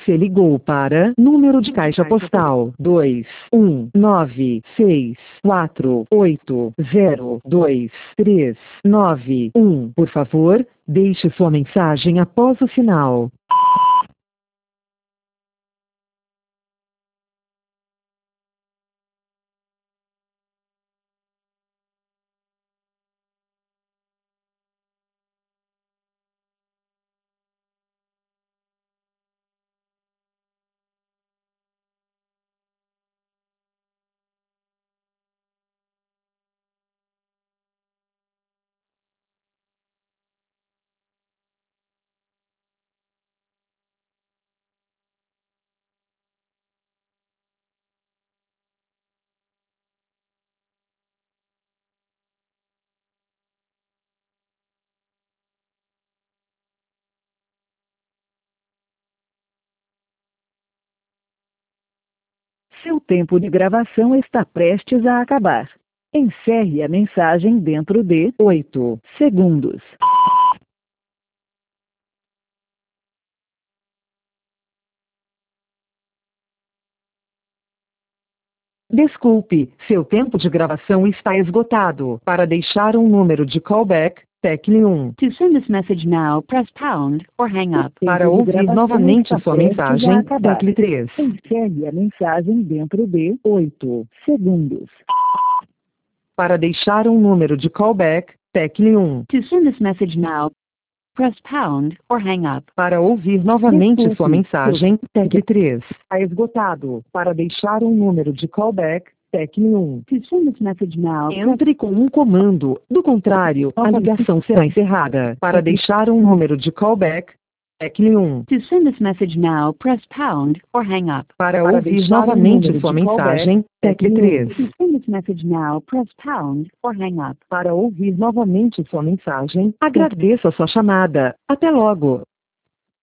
Você ligou para número de caixa postal 21964802391. Por favor, deixe sua mensagem após o sinal. Seu tempo de gravação está prestes a acabar. Encerre a mensagem dentro de 8 segundos. Desculpe, seu tempo de gravação está esgotado. Para deixar um número de callback, tecle 1. To send this message now, press pound or hang up. Para ouvir novamente sua mensagem, tecle 3. Encerre a mensagem dentro de 8 segundos. Para deixar um número de callback, tecle 1. To send this message now, press pound or hang up. Para ouvir novamente Desculpe, sua mensagem, tecle 3. Está esgotado. Para deixar um número de callback, tecle 1. To send this message now, Entre com um comando, do contrário, a ligação será encerrada. Para deixar um número de callback, tecle 1. to send this message now, press pound or hang up. Para Para ouvir deixar um novamente número sua de callback, mensagem, tecle 3. To send this message now, press pound or hang up. Para ouvir novamente sua mensagem, agradeço a sua chamada. Até logo.